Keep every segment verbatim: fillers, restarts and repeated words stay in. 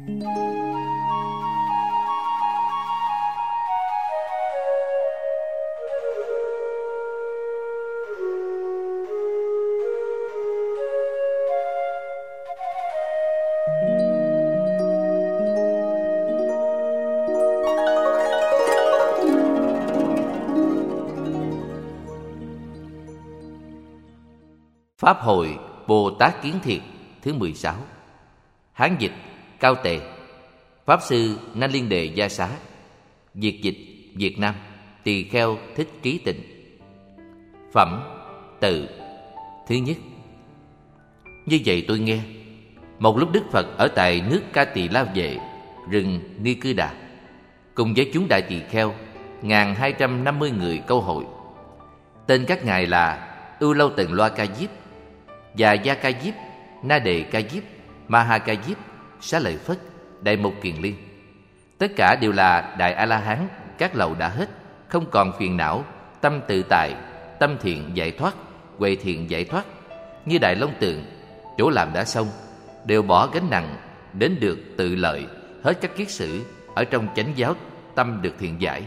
Pháp hội Bồ Tát Kiến Thiệt thứ mười sáu. Hán dịch Cao Tề. Pháp sư Na Liên Đề Gia Xá. Việt dịch Việt Nam Tỳ Kheo Thích Trí Tịnh. Phẩm Tự. Thứ nhất. Như vậy tôi nghe, một lúc Đức Phật ở tại nước Ca Tỳ La Vệ, rừng Ni Cư Đà, cùng với chúng đại tỳ kheo ngàn hai trăm năm mươi người câu hội. Tên các ngài là Ưu Lâu Tần Loa Ca Diếp, Già Gia Ca Diếp, Na Đề Ca Diếp, Ma Ha Ca Diếp, Xá Lợi Phất, Đại Mục Kiền Liên. Tất cả đều là Đại A-la-hán, các lậu đã hết, không còn phiền não, tâm tự tại, tâm thiện giải thoát, huệ thiện giải thoát. Như Đại Long Tượng, chỗ làm đã xong, đều bỏ gánh nặng, đến được tự lợi, hết các kiết sử, ở trong chánh giáo, tâm được thiện giải.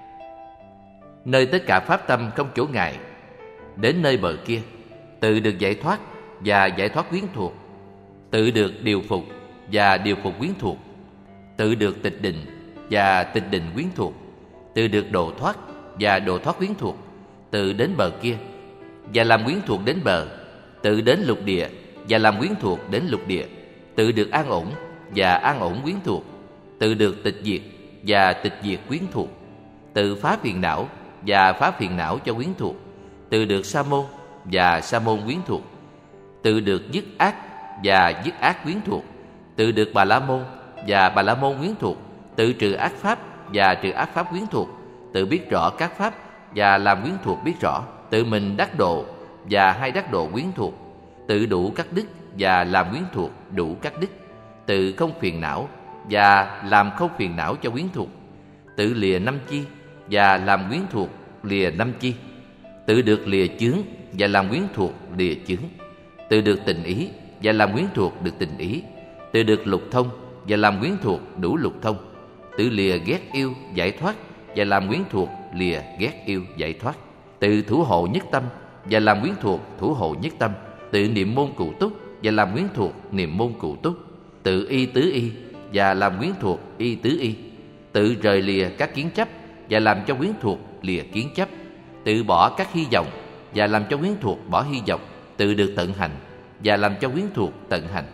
Nơi tất cả pháp tâm không chỗ ngại, đến nơi bờ kia, tự được giải thoát và giải thoát quyến thuộc, tự được điều phục và điều phục quyến thuộc, tự được tịch định và tịch định quyến thuộc, tự được độ thoát và độ thoát quyến thuộc, tự đến bờ kia và làm quyến thuộc đến bờ, tự đến lục địa và làm quyến thuộc đến lục địa, tự được an ổn và an ổn quyến thuộc, tự được tịch diệt và tịch diệt quyến thuộc, tự phá phiền não và phá phiền não cho quyến thuộc, tự được sa môn và sa môn quyến thuộc, tự được dứt ác và dứt ác quyến thuộc, tự được bà la môn và bà la môn quyến thuộc, tự trừ ác pháp và trừ ác pháp quyến thuộc, tự biết rõ các pháp và làm quyến thuộc biết rõ, tự mình đắc độ và hay đắc độ quyến thuộc, tự đủ các đức và làm quyến thuộc đủ các đức, tự không phiền não và làm không phiền não cho quyến thuộc, tự lìa năm chi và làm quyến thuộc lìa năm chi, tự được lìa chướng và làm quyến thuộc lìa chướng, tự được tình ý và làm quyến thuộc được tình ý, tự được lục thông và làm quyến thuộc đủ lục thông, tự lìa ghét yêu giải thoát và làm quyến thuộc lìa ghét yêu giải thoát, tự thủ hộ nhất tâm và làm quyến thuộc thủ hộ nhất tâm, tự niệm môn cụ túc và làm quyến thuộc niệm môn cụ túc, tự y tứ y và làm quyến thuộc y tứ y, tự rời lìa các kiến chấp và làm cho quyến thuộc lìa kiến chấp, tự bỏ các hy vọng và làm cho quyến thuộc bỏ hy vọng, tự được tận hành và làm cho quyến thuộc tận hành,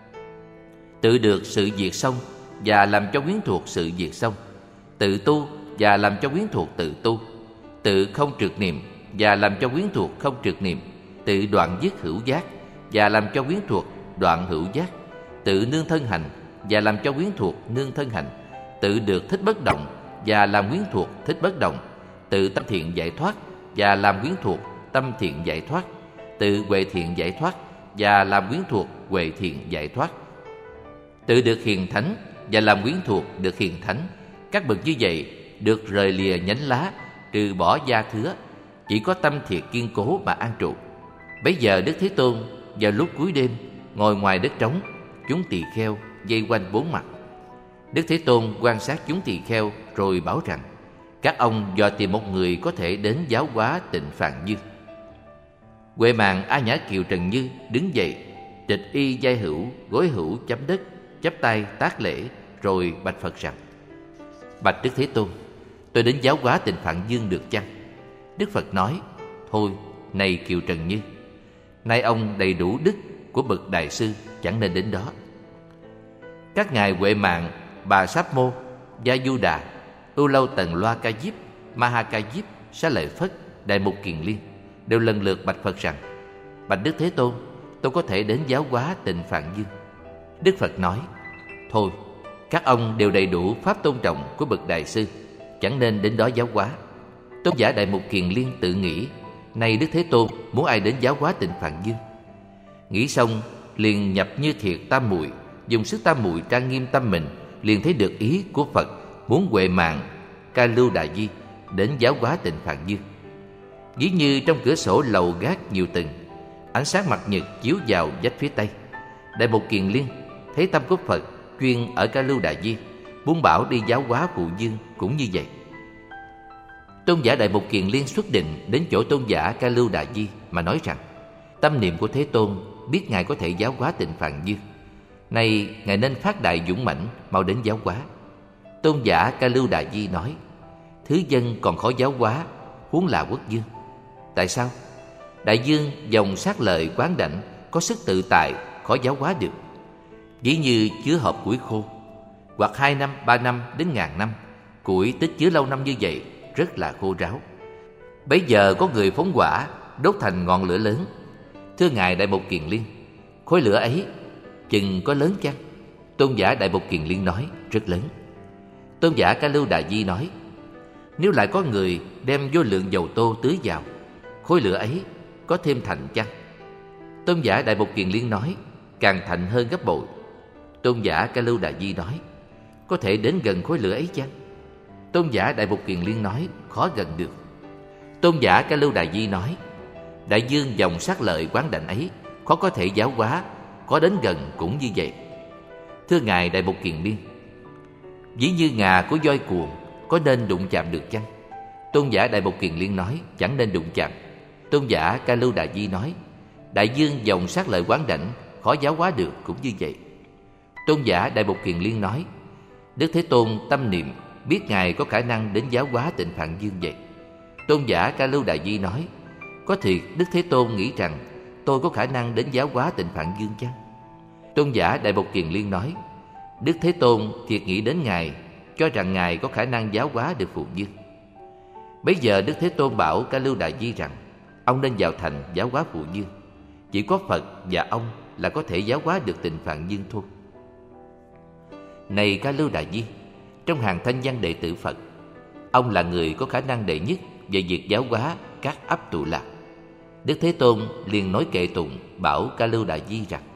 tự được sự diệt xong và làm cho quyến thuộc sự diệt xong, tự tu và làm cho quyến thuộc tự tu, tự không trượt niệm và làm cho quyến thuộc không trượt niệm, tự đoạn dứt hữu giác và làm cho quyến thuộc đoạn hữu giác, tự nương thân hành và làm cho quyến thuộc nương thân hành, tự được thích bất động và làm quyến thuộc thích bất động, tự tâm thiện giải thoát và làm quyến thuộc tâm thiện giải thoát, tự huệ thiện giải thoát và làm quyến thuộc huệ thiện giải thoát, tự được hiền thánh và làm quyến thuộc được hiền thánh. Các bậc như vậy được rời lìa nhánh lá, trừ bỏ da thứa, chỉ có tâm thiệt kiên cố mà an trụ. Bấy giờ Đức Thế Tôn vào lúc cuối đêm ngồi ngoài đất trống, chúng tỳ kheo vây quanh bốn mặt. Đức Thế Tôn quan sát chúng tỳ kheo rồi bảo rằng: các ông dò tìm một người có thể đến giáo hóa Tịnh Phạn Dương. Huệ Mạng A Nhã Kiều Trần Như đứng dậy, trịch y giai hữu, gối hữu chấm đất, chắp tay tác lễ, rồi bạch Phật rằng: bạch Đức Thế Tôn, tôi đến giáo hóa Tịnh Phạn Dương được chăng? Đức Phật nói: thôi, này Kiều Trần Như, nay ông đầy đủ đức của bậc đại sư, chẳng nên đến đó. Các ngài Huệ Mạng, Bà Sáp Mô, Gia Du Đà, Ưu Lâu Tần Loa Ca Diếp, Ma Ha Ca Diếp, Xá Lợi Phất, Đại Mục Kiền Liên đều lần lượt bạch Phật rằng: bạch Đức Thế Tôn, tôi có thể đến giáo hóa Tịnh Phạn Dương. Đức Phật nói: thôi, các ông đều đầy đủ pháp tôn trọng của bậc đại sư, chẳng nên đến đó giáo hóa. Tôn giả Đại Mục Kiền Liên tự nghĩ: này Đức Thế Tôn, muốn ai đến giáo hóa Tịnh Phạn Dương? Nghĩ xong liền nhập như thiệt tam muội, dùng sức tam muội trang nghiêm tâm mình, liền thấy được ý của Phật muốn Huệ Mạng Ca Lưu Đà Di đến giáo hóa Tịnh Phạn Dương. Ví như trong cửa sổ lầu gác nhiều tầng, ánh sáng mặt nhật chiếu vào vách phía tây. Đại Mục Kiền Liên thấy tâm của Phật chuyên ở Ca Lưu Đà Di, muốn bảo đi giáo hóa phụ dương cũng như vậy. Tôn giả Đại Mục Kiền Liên xuất định đến chỗ tôn giả Ca Lưu Đà Di mà nói rằng tâm niệm của Thế Tôn biết Ngài có thể giáo hóa Tịnh Phạn Dương, nay Ngài nên phát đại dũng mãnh mau đến giáo hóa. Tôn giả Ca Lưu Đà Di nói: thứ dân còn khó giáo hóa, huống là quốc dương. Tại sao? Đại dương dòng sát lợi quán đảnh, có sức tự tại, khó giáo hóa được. Ví như chứa hộp củi khô, hoặc hai năm, ba năm đến ngàn năm, củi tích chứa lâu năm như vậy rất là khô ráo. Bấy giờ có người phóng hỏa đốt thành ngọn lửa lớn. Thưa Ngài Đại Mục Kiền Liên, khối lửa ấy chừng có lớn chăng? Tôn giả Đại Mục Kiền Liên nói: rất lớn. Tôn giả Ca Lưu Đà Di nói: nếu lại có người đem vô lượng dầu tô tưới vào, khối lửa ấy có thêm thành chăng? Tôn giả Đại Mục Kiền Liên nói: càng thành hơn gấp bội. Tôn giả Ca Lưu Đà Di nói: có thể đến gần khối lửa ấy chăng? Tôn giả Đại Mục Kiền Liên nói: khó gần được. Tôn giả Ca Lưu Đà Di nói: đại dương dòng sát lợi quán đảnh ấy khó có thể giáo hóa, có đến gần cũng như vậy. Thưa Ngài Đại Mục Kiền Liên, ví như ngà của voi cuồng, có nên đụng chạm được chăng? Tôn giả Đại Mục Kiền Liên nói: chẳng nên đụng chạm. Tôn giả Ca Lưu Đà Di nói: đại dương dòng sát lợi quán đảnh khó giáo hóa được cũng như vậy. Tôn giả Đại Mục Kiền Liên nói: Đức Thế Tôn tâm niệm biết Ngài có khả năng đến giáo hóa Tịnh Phạn Dương vậy. Tôn giả Ca Lưu Đà Di nói: có thiệt Đức Thế Tôn nghĩ rằng tôi có khả năng đến giáo hóa Tịnh Phạn Dương chăng? Tôn giả Đại Mục Kiền Liên nói: Đức Thế Tôn thiệt nghĩ đến Ngài, cho rằng Ngài có khả năng giáo hóa được phụ dương. Bấy giờ Đức Thế Tôn bảo Ca Lưu Đà Di rằng ông nên vào thành giáo hóa phụ dương. Chỉ có Phật và ông là có thể giáo hóa được Tịnh Phạn Dương thôi. Này Ca Lưu Đà Di, trong hàng thanh văn đệ tử Phật, ông là người có khả năng đệ nhất về việc giáo hóa các ấp tụ lạc. Đức Thế Tôn liền nói kệ tụng bảo Ca Lưu Đà Di rằng: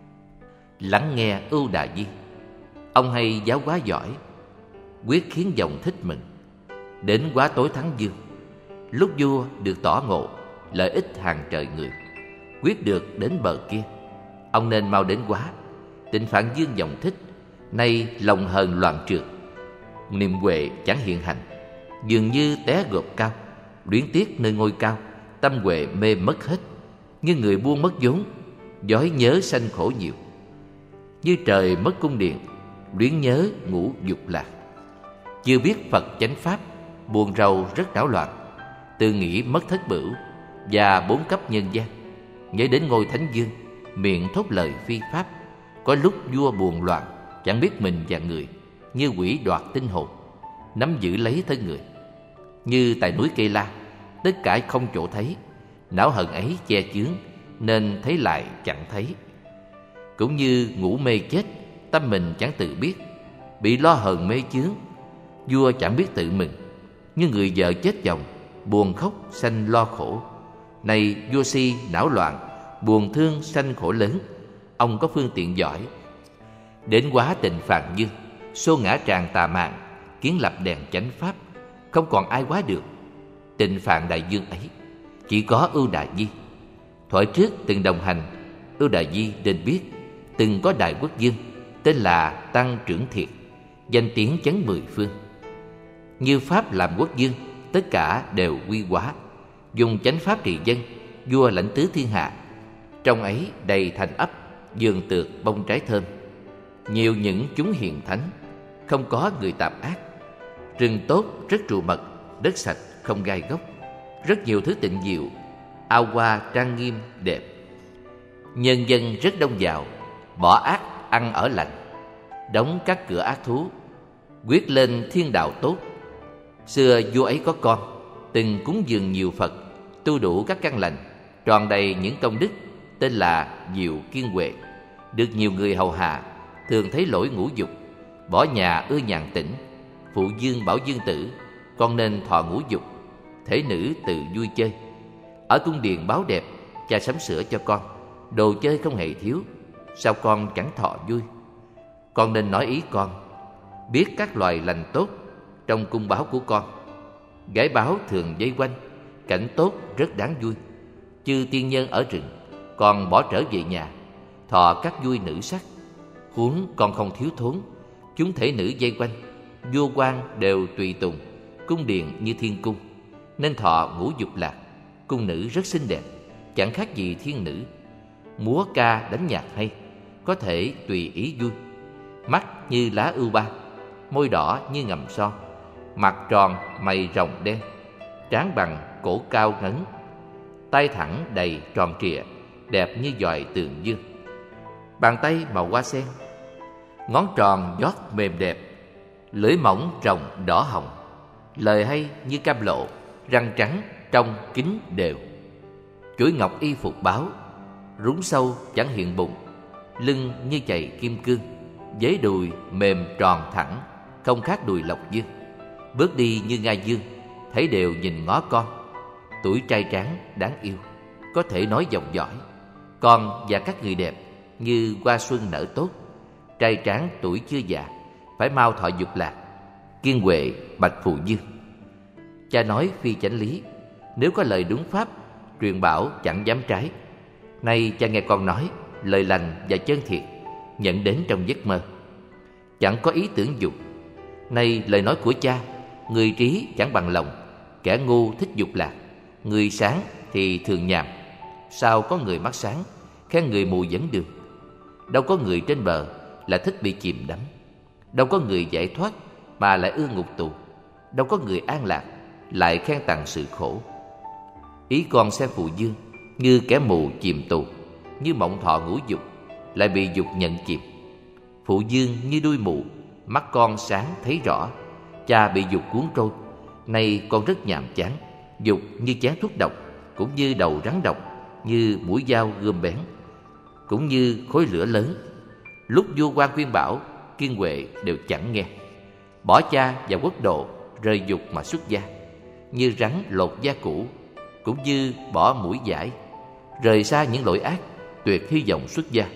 lắng nghe Ưu Đà Di, ông hay giáo hóa giỏi, quyết khiến dòng thích mừng. Đến quá tối thắng dương, lúc vua được tỏ ngộ lợi ích hàng trời người, quyết được đến bờ kia. Ông nên mau đến quá. Tịnh Phạn Dương dòng thích, nay lòng hờn loạn trượt, niềm huệ chẳng hiện hành, dường như té gộp cao, luyến tiếc nơi ngôi cao, tâm huệ mê mất hết, như người buông mất vốn, dõi nhớ sanh khổ nhiều. Như trời mất cung điện, luyến nhớ ngủ dục lạc. Chưa biết Phật chánh pháp, buồn rầu rất đảo loạn, tự nghĩ mất thất bửu và bốn cấp nhân gian. Nhớ đến ngôi Thánh Dương, miệng thốt lời phi pháp. Có lúc vua buồn loạn, chẳng biết mình và người, như quỷ đoạt tinh hồn, nắm giữ lấy thân người. Như tại núi Kê La, tất cả không chỗ thấy, não hận ấy che chướng, nên thấy lại chẳng thấy. Cũng như ngủ mê chết, tâm mình chẳng tự biết, bị lo hờn mê chướng, vua chẳng biết tự mừng. Như người vợ chết chồng, buồn khóc sanh lo khổ. Này vua si não loạn, buồn thương sanh khổ lớn. Ông có phương tiện giỏi, đến quá Tịnh Phạn Dương, xô ngã tràn tà mạng, kiến lập đèn chánh pháp, không còn ai quá được. Tịnh Phạn Đại Dương ấy chỉ có Ưu Đà Di. Thuở trước từng đồng hành, Ưu Đà Di nên biết từng có đại quốc dương tên là Tăng Trưởng Thiệt, danh tiếng chấn mười phương. Như pháp làm quốc dương, tất cả đều quy hóa, dùng chánh pháp trị dân, vua lãnh tứ thiên hạ. Trong ấy đầy thành ấp, vườn tược bông trái thơm, nhiều những chúng hiền thánh, không có người tạp ác. Rừng tốt rất trụ mật, đất sạch không gai góc, rất nhiều thứ tịnh diệu, ao hoa trang nghiêm đẹp. Nhân dân rất đông giàu, bỏ ác ăn ở lành, đóng các cửa ác thú, quyết lên thiên đạo tốt. Xưa vua ấy có con, từng cúng dường nhiều Phật, tu đủ các căn lành, tròn đầy những công đức, tên là Diệu Kiên Huệ. Được nhiều người hầu hạ, thường thấy lỗi ngũ dục, bỏ nhà ưa nhàn tĩnh. Phụ dương bảo dương tử, con nên thọ ngũ dục, thể nữ tự vui chơi. Ở cung điện báo đẹp, cha sắm sửa cho con, đồ chơi không hề thiếu, sao con chẳng thọ vui? Con nên nói ý con, biết các loài lành tốt trong cung báo của con. Gái báo thường vây quanh, cảnh tốt rất đáng vui. Chư tiên nhân ở rừng, còn bỏ trở về nhà, thọ các vui nữ sắc. Huống còn không thiếu thốn, chúng thể nữ vây quanh, vua quan đều tùy tùng, cung điện như thiên cung, nên thọ ngũ dục lạc. Cung nữ rất xinh đẹp, chẳng khác gì thiên nữ. Múa ca đánh nhạc hay, có thể tùy ý vui. Mắt như lá ưu ba, môi đỏ như ngầm son, mặt tròn mày rồng đen, trán bằng cổ cao ngấn, tay thẳng đầy tròn trịa, đẹp như dòi tường dương. Bàn tay màu hoa sen, ngón tròn giót mềm đẹp, lưỡi mỏng rồng đỏ hồng, lời hay như cam lộ, răng trắng trong kính đều. Chuỗi ngọc y phục báo, rúng sâu chẳng hiện bụng, lưng như chày kim cương, vế đùi mềm tròn thẳng, không khác đùi lộc dương. Bước đi như ngai dương, thấy đều nhìn ngó con. Tuổi trai tráng đáng yêu, có thể nói dòng dõi. Con và các người đẹp như hoa xuân nở tốt. Trai tráng tuổi chưa già, phải mau thọ dục lạc. Kiên Huệ bạch Phụ Dương: cha nói phi chánh lý, nếu có lời đúng pháp, truyền bảo chẳng dám trái. Nay cha nghe con nói lời lành và chân thiệt, nhận đến trong giấc mơ, chẳng có ý tưởng dục. Nay lời nói của cha, người trí chẳng bằng lòng, kẻ ngu thích dục lạc, người sáng thì thường nhàm. Sao có người mắt sáng khen người mù dẫn đường? Đâu có người trên bờ là thích bị chìm đắm, đâu có người giải thoát mà lại ưa ngục tù, đâu có người an lạc lại khen tặng sự khổ. Ý con xem Phụ Dương như kẻ mù chìm tù, như mộng thọ ngũ dục, lại bị dục nhận chìm. Phụ Dương như đuôi mù, mắt con sáng thấy rõ. Cha bị dục cuốn trôi, nay con rất nhàm chán. Dục như chén thuốc độc, cũng như đầu rắn độc, như mũi dao gươm bén, cũng như khối lửa lớn. Lúc vua quan khuyên bảo, Kiên Huệ đều chẳng nghe. Bỏ cha và quốc độ, rời dục mà xuất gia, như rắn lột da cũ, cũng như bỏ mũi dải, rời xa những lỗi ác, tuyệt hy vọng xuất gia.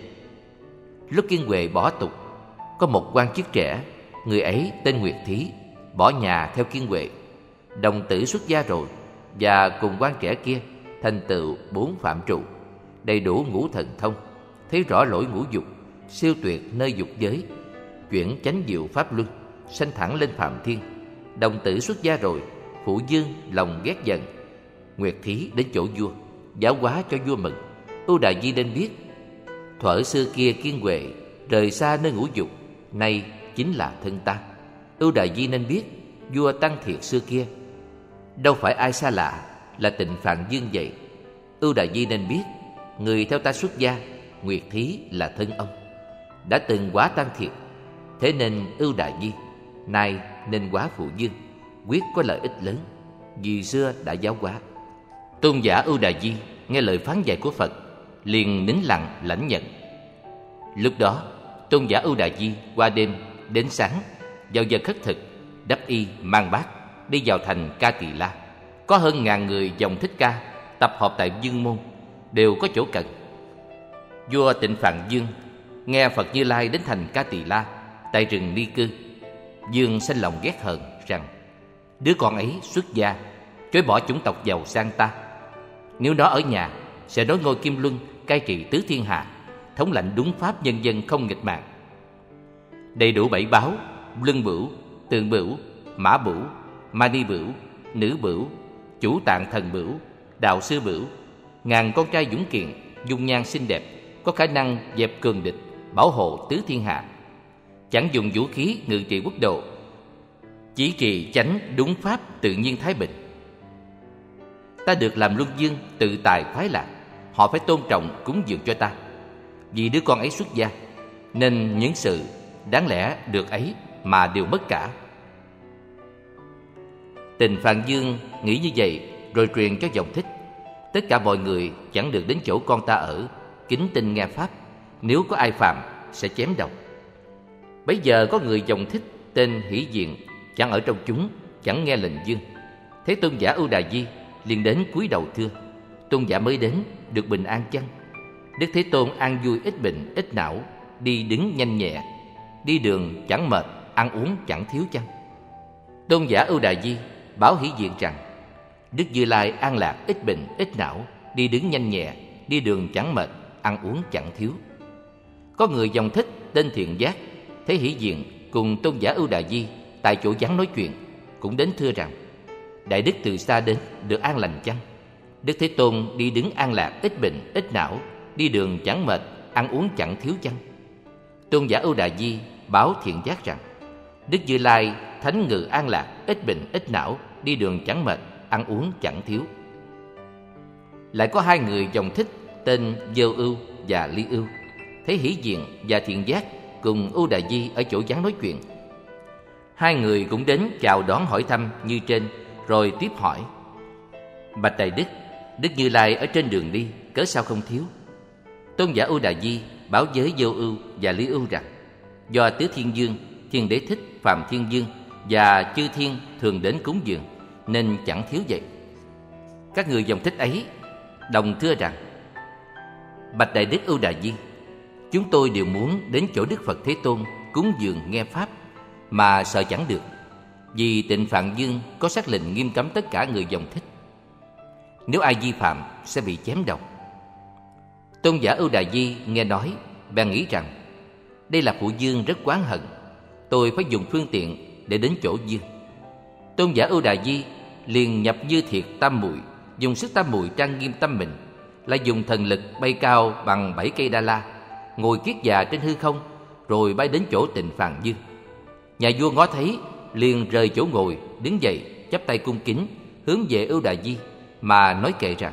Lúc Kiên Huệ bỏ tục, có một quan chức trẻ, người ấy tên Nguyệt Thí, bỏ nhà theo Kiên Huệ. Đồng tử xuất gia rồi, và cùng quan trẻ kia thành tựu bốn phạm trụ, đầy đủ ngũ thần thông, thấy rõ lỗi ngũ dục, siêu tuyệt nơi dục giới, chuyển chánh diệu pháp luân, sanh thẳng lên phạm thiên. Đồng tử xuất gia rồi, Phụ Dương lòng ghét giận. Nguyệt Thí đến chỗ vua, giáo hóa cho vua mừng. Ưu Đại Di nên biết, thuở xưa kia Kiên Huệ rời xa nơi ngũ dục, nay chính là thân ta. Ưu Đại Di nên biết, vua Tăng Thiệt xưa kia đâu phải ai xa lạ, là Tịnh Phạn Dương vậy. Ưu Đại Di nên biết, người theo ta xuất gia, Nguyệt Thí là thân ông, đã từng hóa Tăng Thiệt. Thế nên Ưu Đại Di nay nên hóa Phụ Dương, quyết có lợi ích lớn, vì xưa đã giáo hóa. Tôn giả Ưu Đại Di nghe lời phán dạy của Phật, liền nín lặng lãnh nhận. Lúc đó tôn giả Ưu Đại Di qua đêm đến sáng, vào giờ khất thực, đắp y mang bát đi vào thành Ca Tỳ La. Có hơn ngàn người dòng Thích Ca tập hợp tại Dương Môn, đều có chỗ cần. Vua Tịnh Phạn Dương nghe Phật Như Lai đến thành Ca Tỳ La, tại rừng Ni Cư. Dương sanh lòng ghét hờn rằng đứa con ấy xuất gia, chối bỏ chủng tộc giàu sang ta. Nếu nó ở nhà, sẽ nối ngôi Kim Luân, cai trị tứ thiên hạ, thống lãnh đúng pháp, nhân dân không nghịch mạng. Đầy đủ bảy báo: Luân Bửu, Tượng Bửu, Mã Bửu, Mani Bửu, Nữ Bửu, Chủ Tạng Thần Bửu, Đạo Sư Bửu. Ngàn con trai dũng kiện, dung nhan xinh đẹp, có khả năng dẹp cường địch, bảo hộ tứ thiên hạ. Chẳng dùng vũ khí ngự trị quốc độ, chỉ trì chánh đúng pháp, tự nhiên thái bình. Ta được làm luân dương, tự tài khoái lạc, họ phải tôn trọng cúng dường cho ta. Vì đứa con ấy xuất gia, nên những sự đáng lẽ được ấy mà đều mất cả. Tịnh Phạn Dương nghĩ như vậy, rồi truyền cho dòng Thích. Tất cả mọi người chẳng được đến chỗ con ta ở, kính tinh nghe pháp, nếu có ai phạm sẽ chém đầu. Bấy giờ có người dòng Thích tên Hỷ Diện, chẳng ở trong chúng, chẳng nghe lệnh Dương. Thấy tôn giả Ưu Đà Di, liền đến cúi đầu thưa: tôn giả mới đến, được bình an chăng? Đức Thế Tôn an vui, ít bệnh ít não, đi đứng nhanh nhẹ, đi đường chẳng mệt, ăn uống chẳng thiếu chăng? Tôn giả Ưu Đà Di bảo Hỷ Diện rằng: Đức Như Lai an lạc, ít bệnh ít não, đi đứng nhanh nhẹ, đi đường chẳng mệt, ăn uống chẳng thiếu. Có người dòng Thích tên Thiện Giác thấy hỷ diện cùng tôn giả Ưu Đà Di tại chỗ vắng nói chuyện, cũng đến thưa rằng: Đại đức từ xa đến, được an lành chăng? Đức Thế Tôn đi đứng an lạc, ít bệnh, ít não, đi đường chẳng mệt, ăn uống chẳng thiếu chăng? Tôn giả Ưu Đà Di báo Thiện Giác rằng: Đức Như Lai thánh ngự an lạc, ít bệnh, ít não, đi đường chẳng mệt, ăn uống chẳng thiếu. Lại có hai người dòng thích tên Vô Ưu và Ly Ưu thấy hỷ diện và Thiện Giác cùng Ưu Đà Di ở chỗ vắng nói chuyện. Hai người cũng đến chào đón hỏi thăm như trên, rồi tiếp hỏi: Bạch Đại Đức, Đức Như Lai ở trên đường đi, cớ sao không thiếu? Tôn giả Ưu Đà Di báo với Vô Ưu và Lý Ưu rằng: Do Tứ Thiên Dương, Thiên Đế Thích, Phạm Thiên Dương và chư thiên thường đến cúng dường, nên chẳng thiếu vậy. Các người dòng thích ấy đồng thưa rằng: Bạch Đại Đức Ưu Đà Di, chúng tôi đều muốn đến chỗ Đức Phật Thế Tôn cúng dường nghe pháp, mà sợ chẳng được, vì Tịnh Phạn Dương có sắc lệnh nghiêm cấm tất cả người dòng thích. Nếu ai vi phạm sẽ bị chém đầu. Tôn giả Ưu Đà Di nghe nói, bèn nghĩ rằng: Đây là phụ vương rất oán hận, tôi phải dùng phương tiện để đến chỗ vương. Tôn giả Ưu Đà Di liền nhập Như Thiệt Tam Muội, dùng sức tam muội trang nghiêm tâm mình, lại dùng thần lực bay cao bằng bảy cây đa la, ngồi kiết già trên hư không, rồi bay đến chỗ Tịnh Phạn Dương. Nhà vua ngó thấy, liền rời chỗ ngồi, đứng dậy, chắp tay cung kính, hướng về Ưu Đà Di mà nói kệ rằng: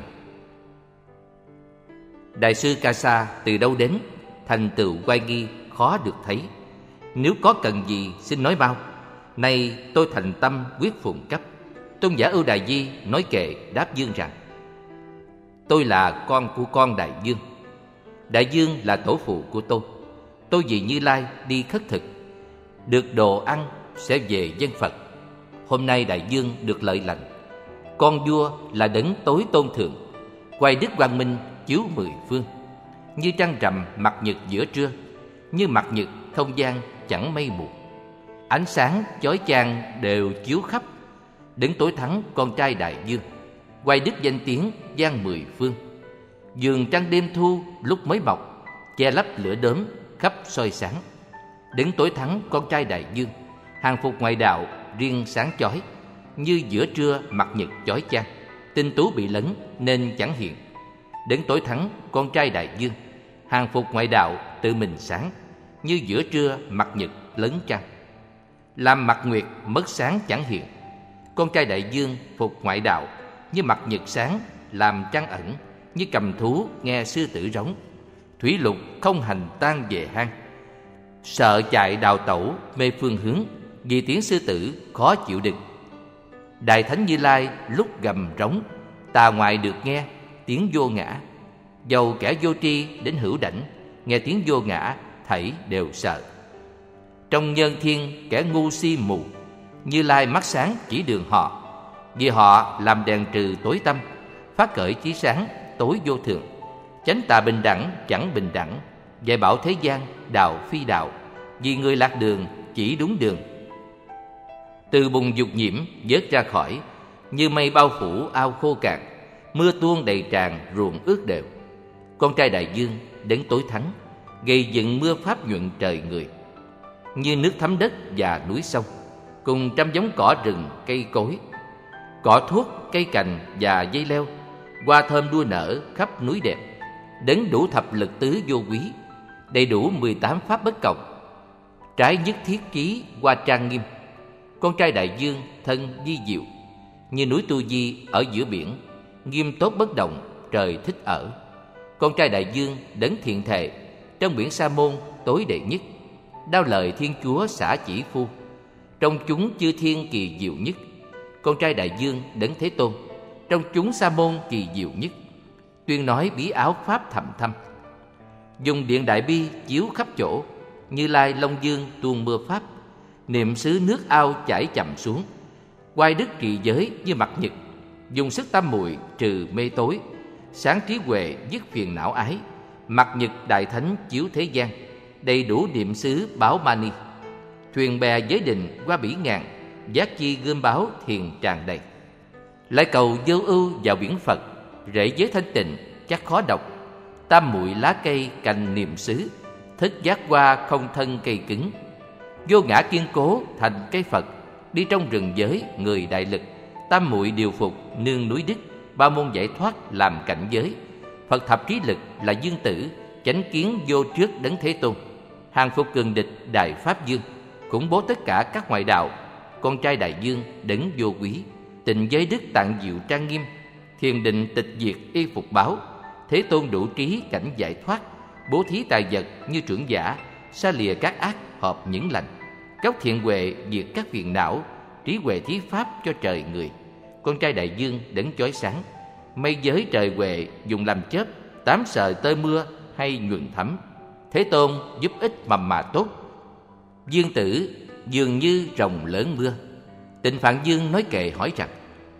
Đại sư Ca Sa từ đâu đến, thành tựu oai nghi khó được thấy. Nếu có cần gì xin nói mau, nay tôi thành tâm quyết phụng cấp. Tôn giả Ưu Đà Di nói kệ đáp dương rằng: Tôi là con của con Đại Dương. Đại Dương là tổ phụ của tôi. Tôi vì Như Lai đi khất thực, được đồ ăn sẽ về dân Phật. Hôm nay Đại Dương được lợi lành. Con vua là đấng tối tôn thượng, quay đức quang minh chiếu mười phương, như trăng rằm mặt nhật giữa trưa, như mặt nhật không gian chẳng mây mù. Ánh sáng chói chang đều chiếu khắp. Đấng tối thắng con trai Đại Dương, quay đức danh tiếng gian mười phương. Vườn trăng đêm thu lúc mới mọc, che lấp lửa đốm khắp soi sáng. Đấng tối thắng con trai Đại Dương, hàng phục ngoại đạo riêng sáng chói, như giữa trưa mặt nhật chói chang, tinh tú bị lấn nên chẳng hiện. Đấng tối thắng con trai Đại Dương, hàng phục ngoại đạo tự mình sáng, như giữa trưa mặt nhật lấn trăng, làm mặt nguyệt mất sáng chẳng hiện. Con trai Đại Dương phục ngoại đạo, như mặt nhật sáng, làm trăng ẩn, như cầm thú nghe sư tử rống. Thủy lục không hành tan về hang, sợ chạy đào tẩu mê phương hướng, vì tiếng sư tử khó chịu đựng. Đại Thánh Như Lai lúc gầm rống, tà ngoại được nghe tiếng vô ngã. Dầu kẻ vô tri đến hữu đảnh, nghe tiếng vô ngã thảy đều sợ. Trong nhân thiên kẻ ngu si mù, Như Lai mắt sáng chỉ đường họ. Vì họ làm đèn trừ tối tâm, phát khởi chí sáng tối vô thường. Chánh tà bình đẳng chẳng bình đẳng, dạy bảo thế gian đạo phi đạo. Vì người lạc đường chỉ đúng đường. Từ bùn dục nhiễm vớt ra khỏi, như mây bao phủ ao khô cạn, mưa tuôn đầy tràn ruộng ướt đều. Con trai Đại Dương đến tối thắng, gây dựng mưa pháp nhuận trời người, như nước thấm đất và núi sông, cùng trăm giống cỏ rừng cây cối, cỏ thuốc cây cành và dây leo, hoa thơm đua nở khắp núi đẹp. Đấng đủ thập lực tứ vô quý, đầy đủ mười tám pháp bất cộng, trái nhất thiết chí hoa trang nghiêm. Con trai Đại Dương thân di diệu, như núi Tu Di ở giữa biển, nghiêm tốt bất động, trời thích ở. Con trai Đại Dương đấng thiện thệ, trong biển Sa môn tối đệ nhất, đao lời Thiên Chúa xả chỉ phu, trong chúng chư thiên kỳ diệu nhất. Con trai Đại Dương đấng Thế Tôn, trong chúng Sa môn kỳ diệu nhất, tuyên nói bí áo pháp thầm thâm. Dùng điện đại bi chiếu khắp chỗ, Như Lai Long Dương tuôn mưa pháp, niệm xứ nước ao chảy chậm xuống. Quay đức trì giới như mặt nhật, dùng sức tam muội trừ mê tối, sáng trí huệ dứt phiền não ái. Mặt nhật đại thánh chiếu thế gian, đầy đủ niệm xứ báo mani. Thuyền bè giới định qua bỉ ngàn, giác chi gươm báo thiền tràn đầy. Lại cầu Vô Ưu vào biển Phật, rễ giới thanh tịnh chắc khó đọc. Tam muội lá cây cành niệm xứ, Thích giác hoa không thân cây cứng, vô ngã kiên cố thành cây Phật. Đi trong rừng giới người đại lực, tam muội điều phục nương núi đức. Ba môn giải thoát làm cảnh giới, Phật thập trí lực là dương tử. Chánh kiến vô trước đấng Thế Tôn, hàng phục cường địch đại Pháp Dương. Khủng bố tất cả các ngoại đạo, con trai đại dương đấng vô quý. Tịnh giới đức tạng diệu trang nghiêm, thiền định tịch diệt y phục báo. Thế Tôn đủ trí cảnh giải thoát, bố thí tài vật như trưởng giả. Xa lìa các ác hợp những lành, gốc thiện huệ diệt các phiền não. Trí huệ thí pháp cho trời người, con trai đại dương đấng chói sáng. Mây giới trời huệ dùng làm chớp, tám sợi tơ mưa hay nhuần thấm. Thế Tôn giúp ích mầm mà tốt, dương tử dường như rồng lớn mưa. Tịnh Phạn Dương nói kệ hỏi rằng: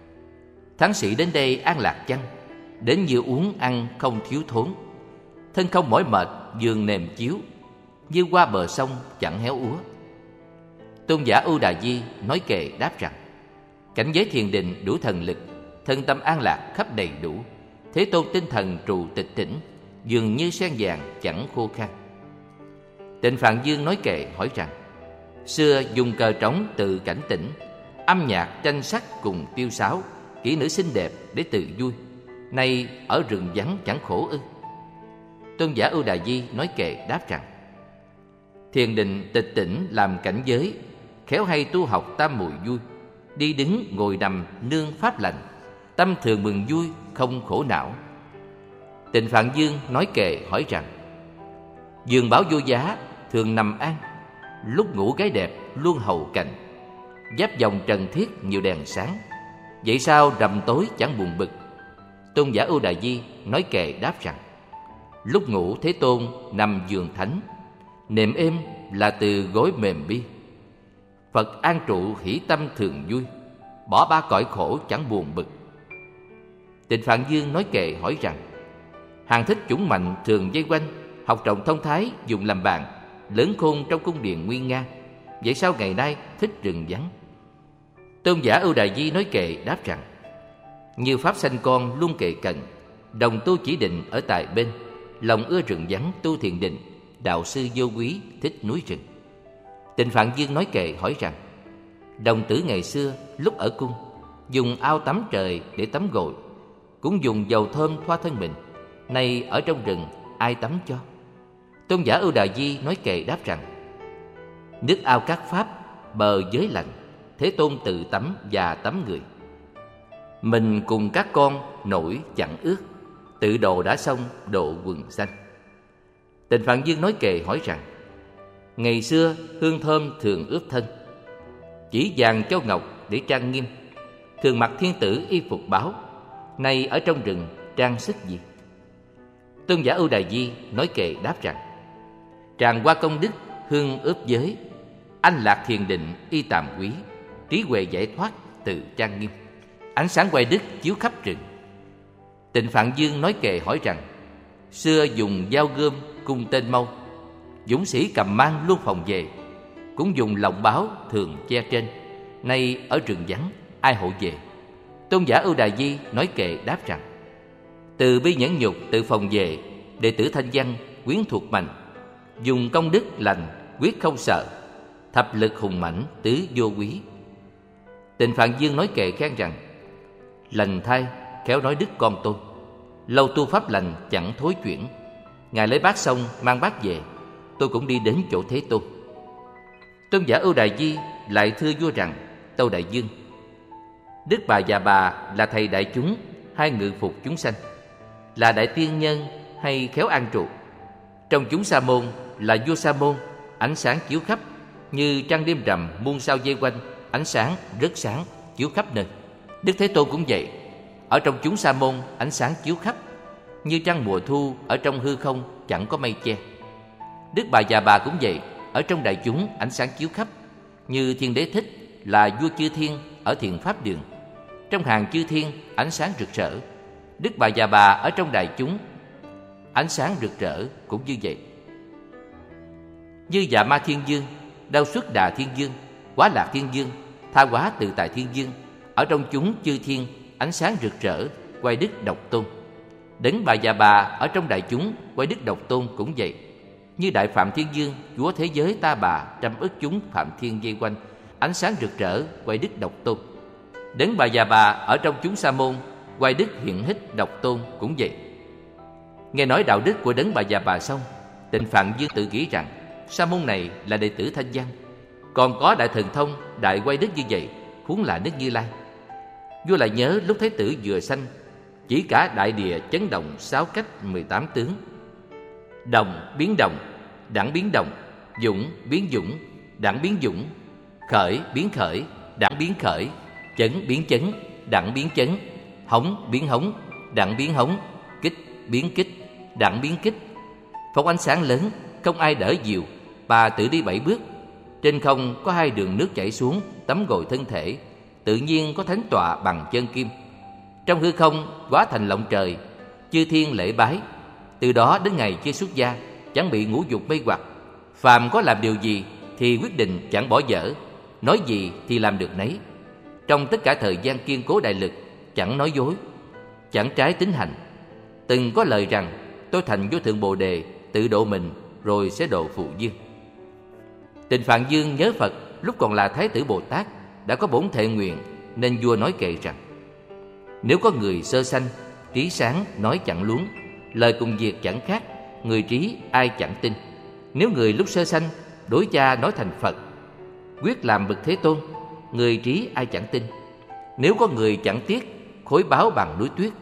Thắng sĩ đến đây an lạc chăng? Đến như uống ăn không thiếu thốn, thân không mỏi mệt giường nệm chiếu, như qua bờ sông chẳng héo úa. Tôn giả Ưu Đà Di nói kệ đáp rằng: Cảnh giới thiền định đủ thần lực, thân tâm an lạc khắp đầy đủ. Thế Tôn tinh thần trụ tịch tỉnh, dường như sen vàng chẳng khô khan. Tịnh Phạn Dương nói kệ hỏi rằng: Xưa dùng cờ trống tự cảnh tỉnh, âm nhạc tranh sắc cùng tiêu sáo, kỹ nữ xinh đẹp để tự vui. Nay ở rừng vắng chẳng khổ ư? Tôn giả Ưu Đà Di nói kệ đáp rằng: Thiền định tịch tỉnh làm cảnh giới, khéo hay tu học tam muội vui. Đi đứng ngồi nằm nương pháp lành, tâm thường mừng vui không khổ não. Tịnh Phạn Dương nói kệ hỏi rằng: Giường báo vô giá thường nằm an, lúc ngủ gái đẹp luôn hầu cạnh. Giáp dòng trần thiết nhiều đèn sáng, vậy sao rằm tối chẳng buồn bực? Tôn giả Ưu Đà Di nói kệ đáp rằng: Lúc ngủ Thế Tôn nằm giường thánh, nệm êm là từ gối mềm bi. Phật an trụ hỷ tâm thường vui, bỏ ba cõi khổ chẳng buồn bực. Tịnh Phạn Dương nói kệ hỏi rằng: Hàng thích chủng mạnh thường vây quanh, học rộng thông thái dùng làm bạn, lớn khôn trong cung điện nguy nga. Vậy sao ngày nay thích rừng vắng? Tôn giả Ưu Đà Di nói kệ đáp rằng: Như pháp sanh con luôn kề cận, đồng tu chỉ định ở tại bên. Lòng ưa rừng vắng tu thiền định, đạo sư vô quý thích núi rừng. Tịnh Phạn Dương nói kệ hỏi rằng: Đồng tử ngày xưa lúc ở cung, dùng ao tắm trời để tắm gội, cũng dùng dầu thơm thoa thân mình. Nay ở trong rừng ai tắm cho? Tôn giả Ưu Đà Di nói kệ đáp rằng: Nước ao các pháp bờ giới lạnh, Thế Tôn tự tắm và tắm người. Mình cùng các con nổi chẳng ướt, tự đồ đã xong độ quần xanh. Tịnh Phạn Dương nói kệ hỏi rằng: Ngày xưa hương thơm thường ướp thân, chỉ vàng châu ngọc để trang nghiêm, thường mặc thiên tử y phục báo. Nay ở trong rừng trang sức gì? Tôn giả Ưu Đà Di nói kệ đáp rằng: Tràng hoa công đức hương ướp giới, anh lạc thiền định y tàm quý. Trí huệ giải thoát tự trang nghiêm, ánh sáng hoài đức chiếu khắp rừng. Tịnh Phạn Dương nói kệ hỏi rằng: Xưa dùng dao gươm cung tên mâu, dũng sĩ cầm mang luôn phòng về, cũng dùng lòng báo thường che trên. Nay ở rừng vắng ai hộ về? Tôn giả Ưu Đà Di nói kệ đáp rằng: Từ bi nhẫn nhục tự phòng về, đệ tử thanh văn quyến thuộc mạnh. Dùng công đức lành quyết không sợ, thập lực hùng mãnh tứ vô quý. Tịnh Phạn Dương nói kệ khen rằng: Lành thay khéo nói đức con tôi, lâu tu pháp lành chẳng thối chuyển. Ngài lấy bát xong mang bát về, tôi cũng đi đến chỗ Thế Tôn. Tôn giả Ưu Đà Di lại thưa vua rằng: Tâu đại dương, Đức Bà Già Bà là thầy đại chúng hay ngự phục chúng sanh? Là đại tiên nhân hay khéo an trụ? Trong chúng Sa môn là vua Sa môn, ánh sáng chiếu khắp, như trăng đêm rằm muôn sao vây quanh, ánh sáng rất sáng chiếu khắp nơi. Đức Thế Tôn cũng vậy, ở trong chúng Sa môn ánh sáng chiếu khắp, như trăng mùa thu ở trong hư không chẳng có mây che. Đức Bà Già Bà cũng vậy, ở trong đại chúng ánh sáng chiếu khắp, như Thiên Đế Thích là vua chư thiên ở Thiện Pháp Đường, trong hàng chư thiên ánh sáng rực rỡ. Đức Bà Già Bà ở trong đại chúng ánh sáng rực rỡ cũng như vậy. Như Dạ Ma Thiên Dương, Đao Xuất Đà Thiên Dương, Quá Lạc Thiên Dương, Tha Hóa Tự Tại Thiên Dương, ở trong chúng chư thiên ánh sáng rực rỡ quay đức độc tôn. Đấng Bà Già Bà ở trong đại chúng quay đức độc tôn cũng vậy. Như Đại Phạm Thiên Dương, chúa thế giới ta bà, trăm ức chúng Phạm Thiên vây quanh, ánh sáng rực rỡ, quay đức độc tôn. Đấng Bà Già Bà ở trong chúng Sa môn, quay đức hiện hích độc tôn cũng vậy. Nghe nói đạo đức của Đấng Bà Già Bà xong, Tịnh Phạn Dương tự nghĩ rằng Sa môn này là đệ tử Thanh Văn, còn có đại thần thông, đại quay đức như vậy, huống là Đức Như Lai. Vua lại nhớ lúc Thái tử vừa sanh, chỉ cả đại địa chấn động sáu cách mười tám tướng. Đồng biến động, đẳng biến động, dũng biến dũng, đẳng biến dũng, khởi biến khởi, đẳng biến khởi, chấn biến chấn, đẳng biến chấn, hống biến hống, đẳng biến hống, kích biến kích, đẳng biến kích. Phóng ánh sáng lớn, không ai đỡ dìu, bà tự đi bảy bước. Trên không có hai đường nước chảy xuống, tắm gội thân thể, tự nhiên có thánh tọa bằng chân kim. Trong hư không hóa thành lộng trời, chư thiên lễ bái. Từ đó đến ngày chưa xuất gia, chẳng bị ngũ dục mê hoặc. Phàm có làm điều gì thì quyết định chẳng bỏ dở, nói gì thì làm được nấy. Trong tất cả thời gian kiên cố đại lực, chẳng nói dối, chẳng trái tín hành. Từng có lời rằng tôi thành vô thượng Bồ Đề, tự độ mình rồi sẽ độ phụ dương. Tịnh Phạn Dương nhớ Phật lúc còn là Thái tử Bồ Tát đã có bốn thệ nguyện, nên vua nói kệ rằng: nếu có người sơ sanh, trí sáng nói chẳng luống, lời cùng việc chẳng khác, người trí ai chẳng tin. Nếu người lúc sơ sanh đối cha nói thành Phật, quyết làm bậc Thế Tôn, người trí ai chẳng tin. Nếu có người chẳng tiếc khối báu bằng núi tuyết,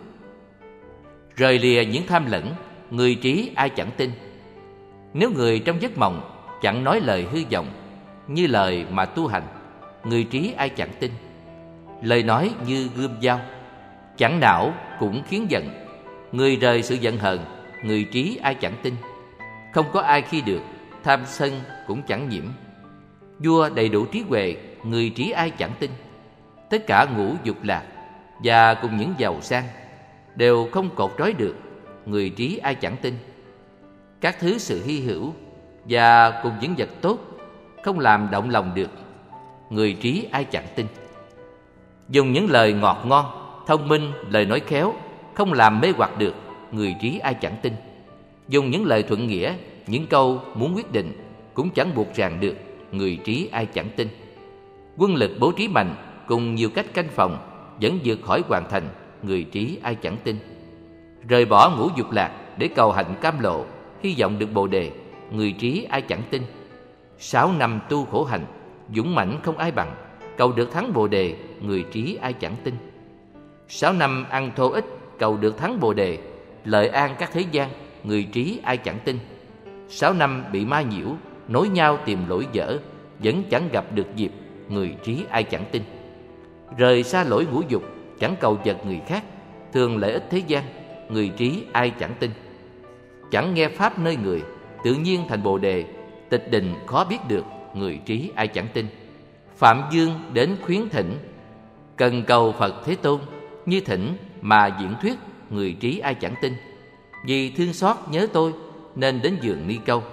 rời lìa những tham lẫn, người trí ai chẳng tin. Nếu người trong giấc mộng chẳng nói lời hư vọng, như lời mà tu hành, người trí ai chẳng tin. Lời nói như gươm dao, chẳng não cũng khiến giận, người rời sự giận hờn, người trí ai chẳng tin. Không có ai khi được, tham sân cũng chẳng nhiễm. Vua đầy đủ trí huệ, người trí ai chẳng tin. Tất cả ngũ dục lạc và cùng những giàu sang đều không cột trói được, người trí ai chẳng tin. Các thứ sự hy hữu và cùng những vật tốt không làm động lòng được, người trí ai chẳng tin. Dùng những lời ngọt ngon, thông minh, lời nói khéo không làm mê hoặc được, người trí ai chẳng tin. Dùng những lời thuận nghĩa, những câu muốn quyết định cũng chẳng buộc ràng được, người trí ai chẳng tin. Quân lực bố trí mạnh cùng nhiều cách canh phòng vẫn vượt khỏi hoàn thành, người trí ai chẳng tin. Rời bỏ ngũ dục lạc để cầu hạnh cam lộ, hy vọng được Bồ Đề, người trí ai chẳng tin. Sáu năm tu khổ hành, dũng mãnh không ai bằng, cầu được thắng Bồ Đề, người trí ai chẳng tin. Sáu năm ăn thô ích, cầu được thắng Bồ Đề, lợi an các thế gian, người trí ai chẳng tin. Sáu năm bị ma nhiễu, nối nhau tìm lỗi dở, vẫn chẳng gặp được dịp, người trí ai chẳng tin. Rời xa lỗi ngũ dục, chẳng cầu vật người khác, thường lợi ích thế gian, người trí ai chẳng tin. Chẳng nghe pháp nơi người, tự nhiên thành Bồ Đề, tịch định khó biết được, người trí ai chẳng tin. Phạm Dương đến khuyến thỉnh, cần cầu Phật Thế Tôn, như thỉnh mà diễn thuyết, người trí ai chẳng tin. Vì thương xót nhớ tôi nên đến giường Ni Câu.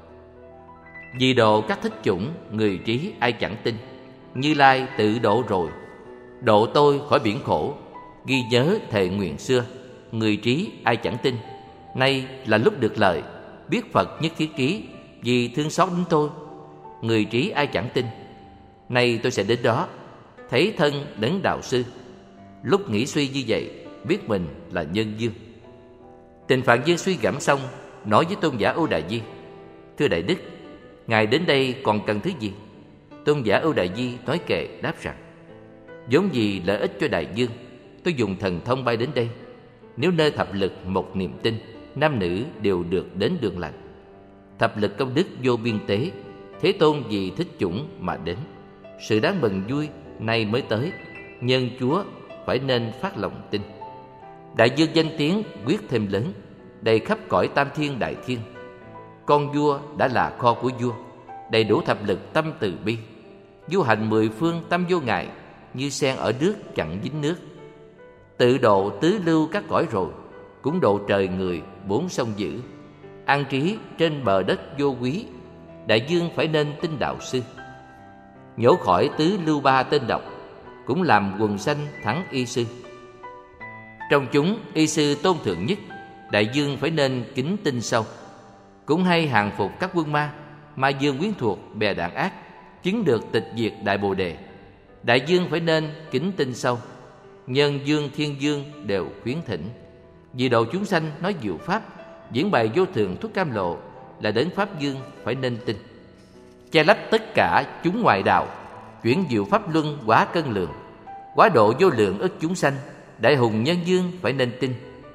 Vì độ các thích chủng, người trí ai chẳng tin. Như Lai tự độ rồi, độ tôi khỏi biển khổ, ghi nhớ thệ nguyện xưa, người trí ai chẳng tin. Nay là lúc được lời, biết Phật nhất thiết ký, vì thương xót đến tôi, người trí ai chẳng tin. Nay tôi sẽ đến đó, thấy thân đấng đạo sư. Lúc nghĩ suy như vậy, biết mình là nhân dương. Tịnh Phạn Dương suy gẫm xong, nói với tôn giả Ưu Đà Di: thưa Đại Đức, ngài đến đây còn cần thứ gì? Tôn giả Ưu Đà Di nói kệ đáp rằng: vốn vì lợi ích cho đại dương, tôi dùng thần thông bay đến đây. Nếu nơi thập lực một niềm tin, nam nữ đều được đến đường lành. Thập lực công đức vô biên tế, Thế Tôn vì thích chủng mà đến. Sự đáng mừng vui nay mới tới, nhân Chúa phải nên phát lòng tin. Đại dương danh tiếng quyết thêm lớn, đầy khắp cõi tam thiên đại thiên. Con vua đã là kho của vua, đầy đủ thập lực tâm từ bi. Du hành mười phương tâm vô ngại, như sen ở nước chẳng dính nước. Tự độ tứ lưu các cõi rồi, cũng độ trời người bốn sông dữ. An trí trên bờ đất vô quý, đại dương phải nên tin đạo sư. Nhổ khỏi tứ lưu ba tên độc, cũng làm quần sanh thắng y sư. Trong chúng y sư tôn thượng nhất, đại dương phải nên kính tin sâu. cũng hay hàng phục các quân ma, ma dương quyến thuộc bè đảng ác, chứng được tịch diệt đại bồ đề. Đại dương phải nên kính tinh sâu, nhân dương thiên dương đều khuyến thỉnh. Vì độ chúng sanh nói diệu pháp, diễn bày vô thường thuốc cam lộ, là đến pháp dương phải nên tin. Che lấp tất cả chúng ngoại đạo, chuyển diệu pháp luân quá cân lượng, quá độ vô lượng ức chúng sanh, đại hùng nhân dương phải nên tin.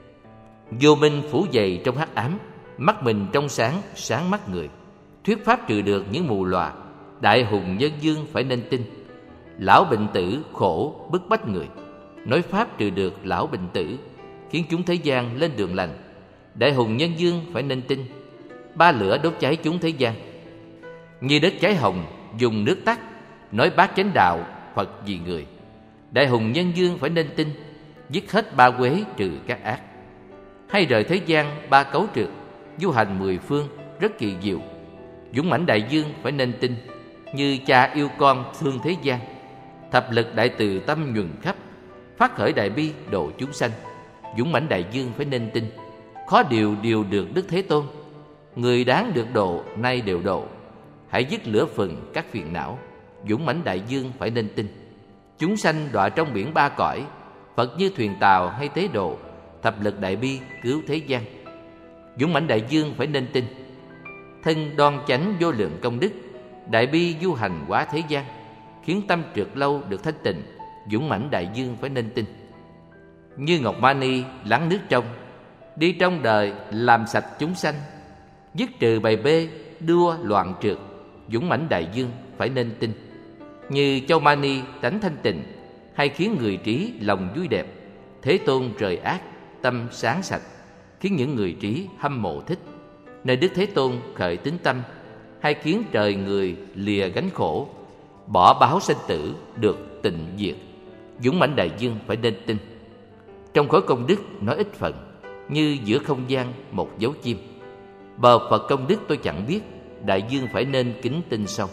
Vô minh phủ dày trong hắc ám, mắt mình trong sáng, sáng mắt người, thuyết pháp trừ được những mù lòa, đại hùng nhân dương phải nên tin. Lão bệnh tử khổ bức bách người, nói pháp trừ được lão bệnh tử, khiến chúng thế gian lên đường lành, đại hùng nhân dương phải nên tin. Ba lửa đốt cháy chúng thế gian, như đất cháy hồng dùng nước tắt, nói bát chánh đạo Phật vì người, đại hùng nhân dương phải nên tin. Dứt hết ba quế trừ các ác, hay rời thế gian ba cấu trượt, du hành mười phương rất kỳ diệu, dũng mãnh đại dương phải nên tin. Như cha yêu con thương thế gian, thập lực đại từ tâm nhuần khắp, phát khởi đại bi độ chúng sanh, dũng mãnh đại dương phải nên tin. Khó điều điều được Đức Thế Tôn, người đáng được độ nay đều độ, hãy dứt lửa phừng các phiền não, dũng mãnh đại dương phải nên tin. Chúng sanh đọa trong biển ba cõi, Phật như thuyền tàu hay tế độ, thập lực đại bi cứu thế gian, dũng mãnh đại dương phải nên tin. Thân đoan chánh vô lượng công đức, đại bi du hành quá thế gian, khiến tâm trượt lâu được thanh tịnh, dũng mãnh đại dương phải nên tin. Như ngọc mani lắng nước trong, đi trong đời làm sạch chúng sanh, dứt trừ bầy bê đua loạn trượt, dũng mãnh đại dương phải nên tin. Như châu mani tánh thanh tịnh, hay khiến người trí lòng vui đẹp, Thế Tôn rời ác tâm sáng sạch, khiến những người trí hâm mộ thích. Nơi Đức Thế Tôn khởi tín tâm, hay khiến trời người lìa gánh khổ, bỏ báo sanh tử được tịnh diệt, dũng mãnh đại dương phải nên tin. Trong khối công đức nói ít phần, như giữa không gian một dấu chim, bờ Phật công đức tôi chẳng biết, đại dương phải nên kính tin sâu.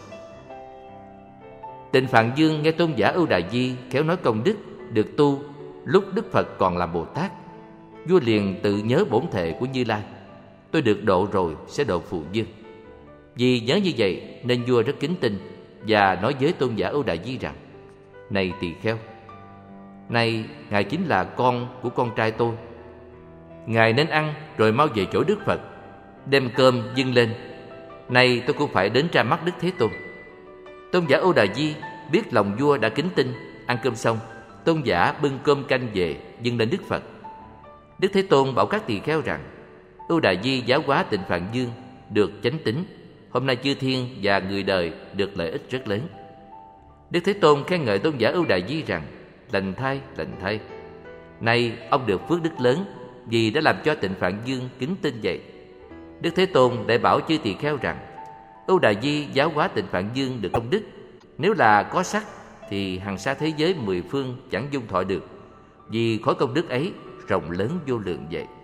Tịnh Phạn Dương nghe tôn giả Ưu Đà Di khéo nói công đức được tu lúc Đức Phật còn làm Bồ Tát, vua liền tự nhớ bổn thệ của Như Lai, tôi được độ rồi sẽ độ Phù Dương. Vì nhớ như vậy nên vua rất kính tin và nói với tôn giả Ưu Đà Di rằng: này tỳ kheo, nay ngài chính là con của con trai tôi, ngài nên ăn rồi mau về chỗ Đức Phật, đem cơm dâng lên. Nay tôi cũng phải đến ra mắt Đức Thế Tôn. Tôn giả Ưu Đà Di biết lòng vua đã kính tin, ăn cơm xong, tôn giả bưng cơm canh về dâng lên Đức Phật. Đức Thế Tôn bảo các tỳ kheo rằng: Ưu Đà Di giáo hóa Tịnh Phạn Dương được chánh tín, hôm nay chư thiên và người đời được lợi ích rất lớn. Đức Thế Tôn khen ngợi tôn giả Ưu Đà Di rằng: lành thay, lành thay, nay ông được phước đức lớn vì đã làm cho Tịnh Phạn Dương kính tin vậy. Đức Thế Tôn lại bảo chư tỳ kheo rằng: Ưu Đà Di giáo hóa Tịnh Phạn Dương được công đức, nếu là có sắc thì hằng sa thế giới mười phương chẳng dung thọ được, vì khối công đức ấy rộng lớn vô lượng vậy.